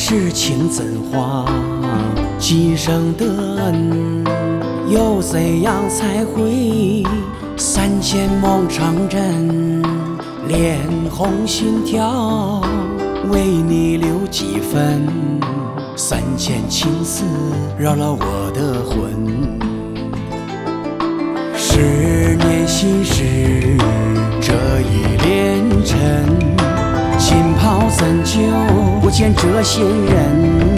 世情怎话今生的恩？又怎样才会3000梦成真？脸红心跳，为你留几分，3000情丝扰了我的魂。10年心事，这一连尘，浸泡怎久不见这仙人？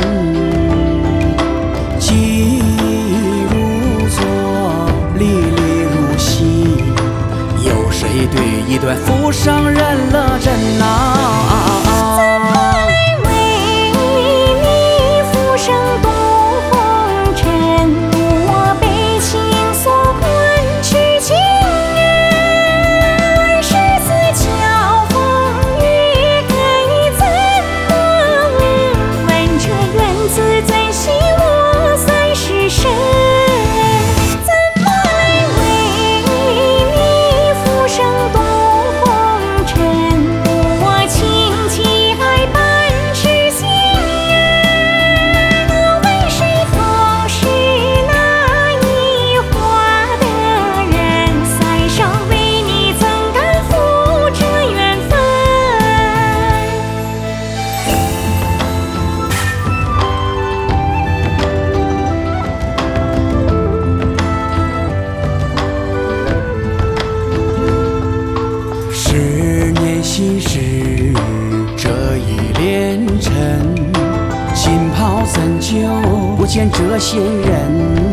记忆如昨，历历如昔，有谁对一段浮生认了真啊？心事，这一连尘，浸泡怎久不见这仙人？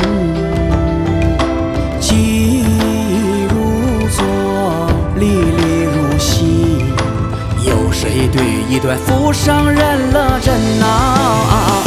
记忆如昨，历历如昔，有谁对一段浮生认了真啊？